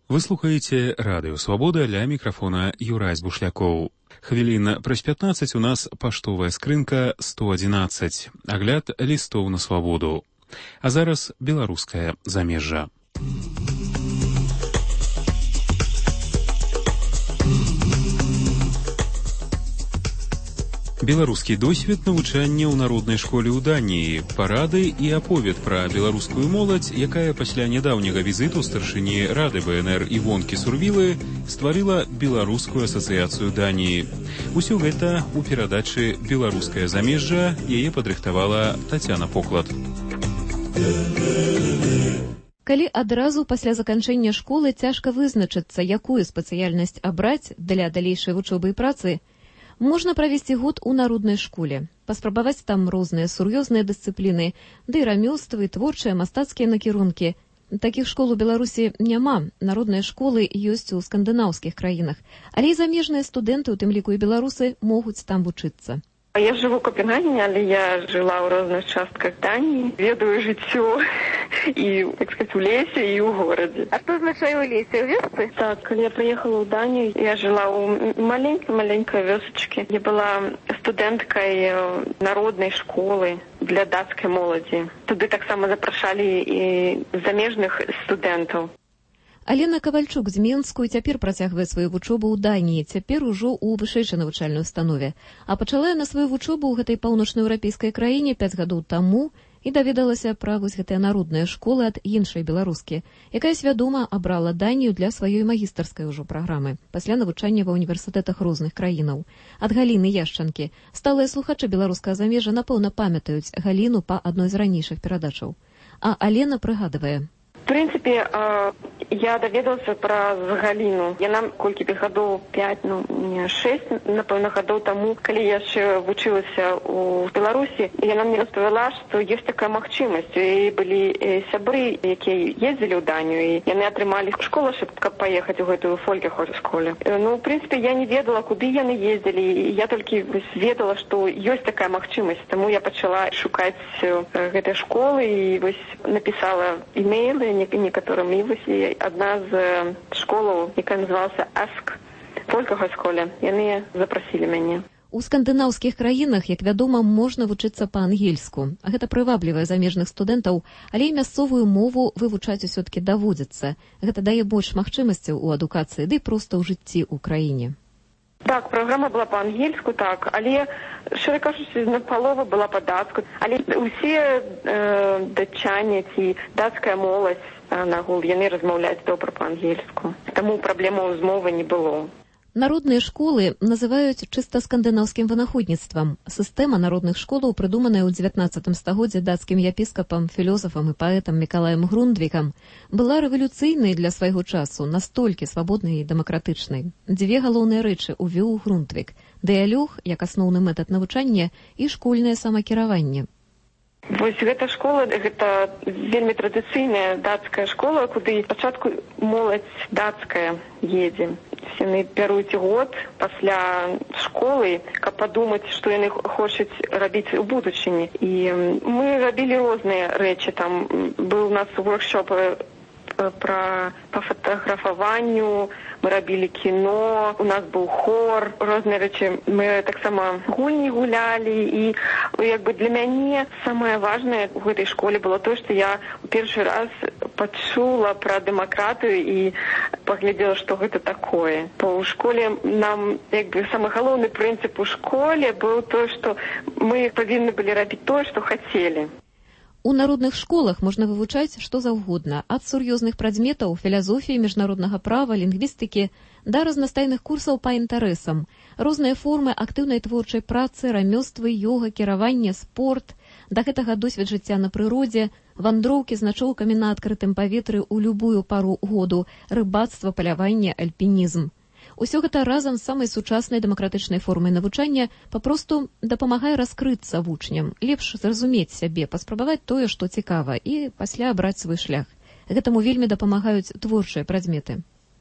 Вы слухаеце Радыё Свабода, ля мікрафона Юрась Бушлякоў. Хвілін праз 15 у нас паштовая скрынка 111, агляд лістоў на свабоду. А зараз беларускае замежжа. Беларускі досвед навучання ў народнай школе ў Даніі, парады і аповед пра беларускую моладзь, якая пасля нядаўняга візіту старшыні Рады БНР Івонкі Сурвілы стварыла Беларускую асацыяцыю Даніі. Усё гэта ў перадачы «Беларускае замежжа» яе падрыхтавала Тацяна Поклад. Калі адразу пасля заканчэння школы цяжка вызначыцца, якую спецыяльнасць абраць для далейшай вучобы і працы, можна правесці год у народнай школе, паспрабаваць там розныя сур'ёзныя дысцыпліны, ды рамёствы, творчыя, мастацкія накірункі. Такіх школ у Беларусі няма, народныя школы ёсць у скандынаўскіх краінах, але і замежныя студэнты, у тым ліку і беларусы, могуць там вучыцца. Я живу в Копенгагене, але я жила в разных частках Дании. Ведаю жыццё и, так сказать, в лесе и в городе. А что означает в лесе? В вёсцы? Так, когда я приехала в Данию, я жила у маленькой вёсочки. Я была студенткой народной школы для датской молоді. Туды так само запрашалі і замежных студентаў. Алена Кавальчук з Менску цяпер працягвае сваю вучобу ў Даніі, цяпер ужо ў вышэйшай навучальнай установе. А пачала яна сваю вучобу ў гэтай паўночнаеўрапейскай краіне 5 гадоў таму і даведалася пра вось гэтыя народныя школы ад іншай беларускі, якая свядома абрала Данію для сваёй магістарскай ужо праграмы, пасля навучання ва універсітэтах розных краінаў. Ад Галіны Яшчанкі, сталыя слухачы беларускага замежжа, напэўна, памятаюць Галіну па адной з ранейшых перадачаў. А Алена прыгадвае. В принципе, я даведалася пра Галіну. Яна колькі гадоў 5, не 6, напэўна, гадоў таму, калі я яшчэ вучылася ў Беларусі, яна мне распавяла, што ёсць такая магчымасць. І былі сябры, якія ездзілі ў Данію, і яны атрымалі школашып, каб паехаць у гэтую фолькехойсколу. Ну, в принципе, я не ведала, куды яны ездзілі, і я толькі ведала, што ёсць такая магчымасць. Таму я пачала шукаць гэтай школы і вось напісала імейлы некаторым, і вось одна з школаў, якая называлася АСК, фолькехойсколе, яны запрасілі мяне. У скандынаўскіх краінах, як вядома, можна вучыцца па-ангельску. Гэта прываблівае замежных студэнтаў, але і мясцовую мову вывучаць усё-ткі даводзіцца. Гэта дае больш магчымасцяў у адукацыі, ды проста ў жыцці ў краіне. Так, праграма была па-ангельску, так, але, шчыра кажучы, напалова была па-дацку. Але ўсе датчане ці дацкая моладзь нагул, яны размаўляюць добра па-ангельску. Таму праблемаў з мовай не было. Народныя школы называюць чыста скандынаўскім вынаходніцтвам. Сістэма народных школаў, прыдуманая ў 19 стагоддзі дацкім епіскапам, філёзафам і паэтам Мікалаем Грундвікам, была рэвалюцыйнай для свайго часу, настолькі свабоднай і дэмакратычнай. 2 галоўныя рэчы ўвёў Грундвік: дыялог, як асноўны метад навучання, і школьнае самакіраванне. Вось гэта школа, гэта вельмі традыцыйная дацкая школа, куды спачатку моладзь дацкая едзе. Яны бяруць год пасля школы, каб падумаць, што яны хочуць рабіць у будучыні. І мы рабілі розныя рэчы. Там быў у нас воркшоп па фатаграфаванню, мы рабілі кіно, у нас быў хор, розныя рэчы. Мы таксама гульні гулялі, і як бы для мяне самае важнае ў гэтай школе было то, што я ў першы раз пачула пра дэмакратыю і паглядзела, што гэта такое. Бо ў школе нам, як бы, самы галоўны прынцып у школе быў то, што мы павінны былі рабіць тое, што хацелі. У народных школах можна вывучаць што заўгодна, ад сур'ёзных прадметаў, філазофіі, міжнароднага права, лінгвістыкі, да разнастайных курсаў па інтарэсам, розныя формы актыўнай творчай працы, рамёствы, ёга, кіраванне, спорт, да гэтага досвед жыцця на прыродзе, вандроўкі з начоўкамі на адкрытым паветры ў любую пару году, рыбацтва, паляванне, альпінізм. Усё гэта разам з самай сучаснай дэмакратычнай формай навучання папросту дапамагае раскрыцца вучням, лепш зразумець сябе, паспрабаваць тое, што цікава, і пасля абраць свой шлях. Гэтаму вельмі дапамагаюць творчыя прадметы.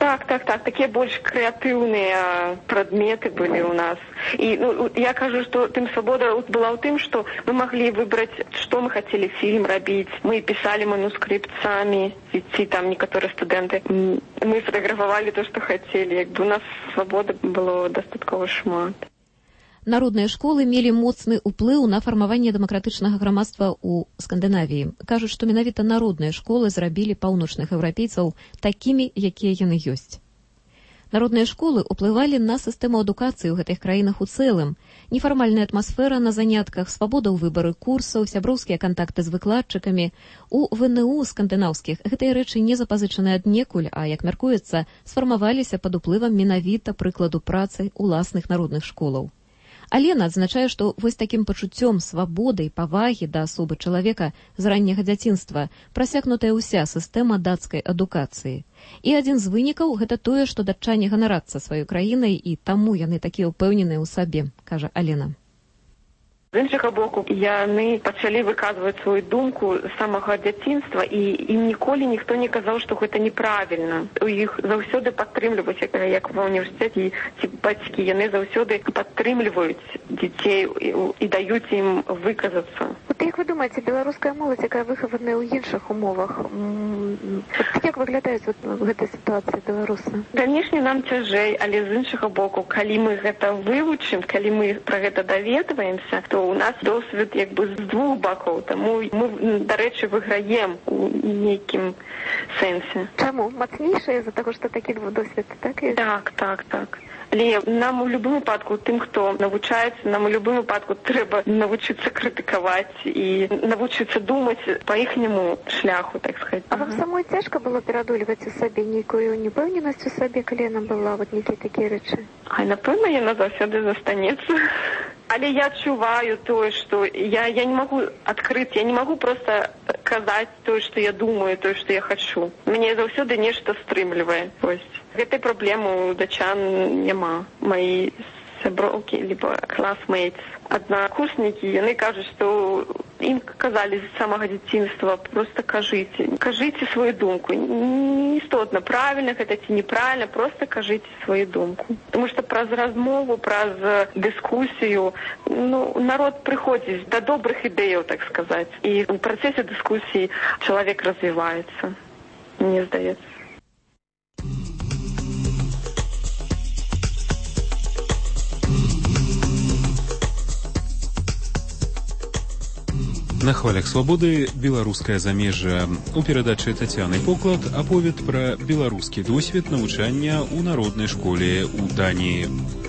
Так. Такие больше креативные предметы были у нас. И я кажу, что тем свобода была в том, что мы могли выбрать, что мы хотели фильм робить. Мы писали манускрипт сами, и там некоторые студенты. Мы сфотографовали то, что хотели. У нас свобода было достатково шмат. Народныя школы мелі моцны ўплыў на фармаванне дэмакратычнага грамадства ў Скандынавіі. Кажуць, што менавіта народныя школы зрабілі паўночных еўрапейцаў такімі, якія яны ёсць. Народныя школы ўплывалі на сістэму адукацыі ў гэтых краінах у цэлым. Нефармальная атмасфера на занятках, свабода ў выбары курсаў, сяброўскія кантакты з выкладчыкамі. У ВНУ скандынаўскіх гэтыя рэчы не запазычаны аднекуль, а, як мяркуецца, сфармаваліся пад уплывам менавіта прыкладу працы ўласных народных школаў. Алена адзначае, што вось такім пачуццём свабоды і павагі да асобы чалавека з ранняга дзяцінства прасякнутая ўся сістэма дацкай адукацыі. І адзін з вынікаў гэта тое, што датчане ганарацца сваёй краінай і таму яны такія ўпэўненыя ў сабе, кажа Алена. З іншага боку, яны пачалі выказваць сваю думку з самага дзяцінства, і ім ніколі ніхто не казаў, што гэта неправільна. У іх заўсёды падтрымліваюць, як ва ўніверсітэце, ці бацькі, яны заўсёды падтрымліваюць дзяцей і даюць ім выказацца. От як вы думаеце, беларуская моладзь, якая выхаваная ў іншых умовах, як выглядаюць гэтай сітуацыі беларусы? Канешне, нам цяжэй, але з іншага боку, калі мы гэта вывучым, калі мы пра гэта даведваемся, то у нас досвед якби з двох боків, тому ми, до речі, виграємо у нейкім сенсі. Чому? Мацніше з-за того, що такий досвід, так? Так. Але нам у будь-якому випадку, тим, хто навчається, нам у будь-якому випадку треба навчитися критикувати і навчитися думати по їхньому шляху, так сказати. А вам самой тяжко було переодолювати у собі ніякою непевненість у собі, коли вона була от які такі речі? Напевно, вона завжди застанеться. Але я чуваю то, что я не могу открыть, я не могу просто казать то, что я думаю, то, что я хочу. Мне завсёды нешта стрымлівае. Гэтай праблемы у датчан няма. Мои сяброўкі, либо классмейтс, аднакурснікі, яны кажуць, што ім казалі з самага дзяцінства, просто кажыце свою думку. Не істотна, правільна гэта ці неправільна, просто кажыце свою думку. Тому што праз размову, праз дыскусію, народ прыходзіць да добрых ідэяў, так сказаць. І ў працэсе дыскусіі чалавек развіваецца, мне здаецца. На хвалях свабоды беларускае замежжа. У перадачы Тацяны Поклад аповед пра беларускі досвед навучання ў народнай школе ў Даніі.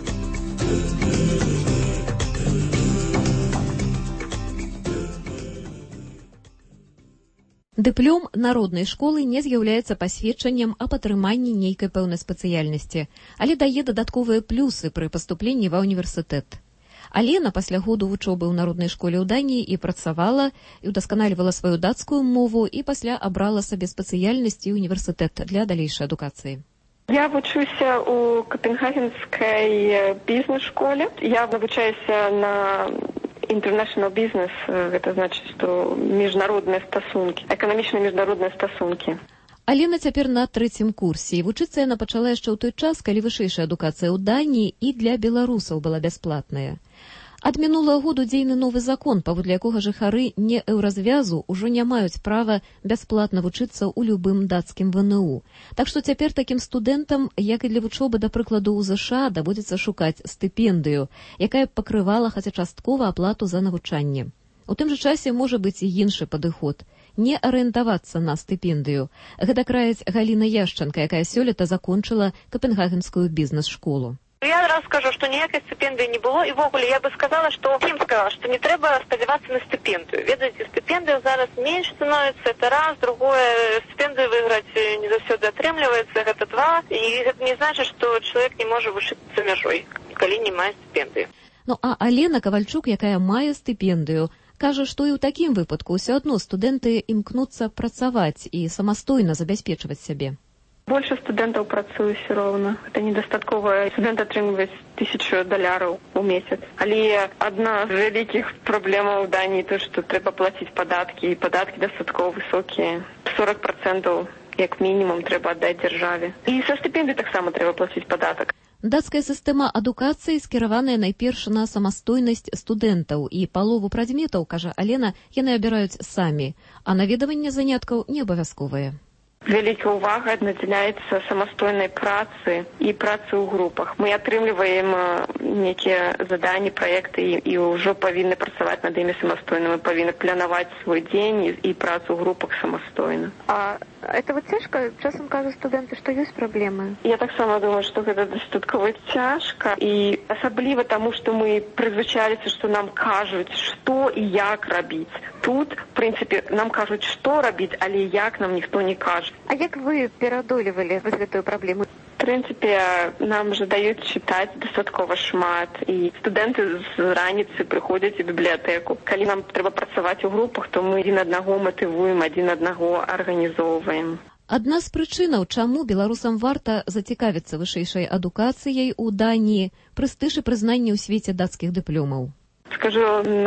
Дыплём народнай школы не з'яўляецца пасведчаннем аб атрыманні нейкай пэўнай спецыяльнасці, але дае дадатковыя плюсы пры паступленні ва ўніверсітэт. Алена пасля году вучобы ў народнай школе ў Даніі і працавала, і ўдасканальвала сваю дацкую мову, і пасля абрала сабе спецыяльнасць і універсітэт для далейшай адукацыі. Я вучуся ў Копенгагенскай бізнес-школе. Я навучаюся на international business, гэта значыць, што міжнародныя стасункі, эканамічныя міжнародныя стасункі. Алена цяпер на 3-м курсе, і вучыцца яна пачала яшчэ ў той час, калі вышэйшая адукацыя ў Даніі і для беларусаў была бясплатная. Ад мінулага году дзейны новы закон, паводле якога жыхары не еўразвязу ўжо не маюць права бясплатна вучыцца ў любым дацкім ВНУ. Так што цяпер такім студэнтам, як і для вучобы, да прыкладу, ў ЗША, даводзіцца шукаць стыпендыю, якая б пакрывала хаця часткова аплату за навучанне. У тым жа часе можа быць і іншы падыход – не арыентавацца на стыпендыю. Гэта краяць Галіна Яшчанка, якая сёлета закончыла Копенгагенскую бізнес-школу. Я раз скажу, что никакой стипендии не было, и в огуле я бы сказала, что всем сказала, что не треба сподеваться на стипендию. Ведаете, стипендия зараз меньше становится, это раз, другое, стипендию выиграть не завсёды атрымліваецца, это два, и это не значит, что человек не может вышиться за мяжой, калі не мае стипендии. А Алена Ковальчук, якая мае стипендию, кажа, што і ў такім выпадку ўсё адно студэнты імкнуцца працаваць і самастойна забяспечваць сябе. Больше студентов працуе все роўна. Это недастаткова. Студент атрымліваюць $1000 у месяц. Але одна з вялікіх праблемаў у Даніі то, што трэба плаціць падаткі, і падаткі дастаткова высокія. 40% як мінімум трэба аддаць дзяржаве. І са стыпендый таксама трэба плаціць падатак. Дацкая сістэма адукацыі скіраваная найперш на самастойнасць студэнтаў, і палову прадметаў, кажа Алена, яны абіраюць самі, а наведванне заняткаў не абавязковае. Вялікая ўвага надзяляецца самастойнай працы і працы ў групах. Мы атрымліваем нейкія заданні, праекты і ўжо павінны працаваць над імі самастойна. Мы павінны планаваць свой дзень і працу ў групах самастойна. А это вот цяжка? Часам кажуць студэнты, што ёсць праблемы. Я таксама думаю, што гэта дастаткова цяжка. І асабліва таму, што мы прызвычаліся, што нам кажуць, што і як рабіць. Тут, в прынцыпе, нам кажуць, што рабіць, але як нам ніхто не кажа. А як вы пераадолевалі гэтую праблему? В прынцыпе, нам жа даюць чытаць дастаткова шмат, і студэнты з раніцы прыходзяць у бібліятэку. Калі нам трэба працаваць у групах, то мы адзін аднаго матывуем, адзін аднаго арганізоўваем. Адна з прычынаў, чаму беларусам варта зацікавіцца вышэйшай адукацыяй у Даніі, прэстыж і прызнанне ў свеце дацкіх дыпломаў. Скажу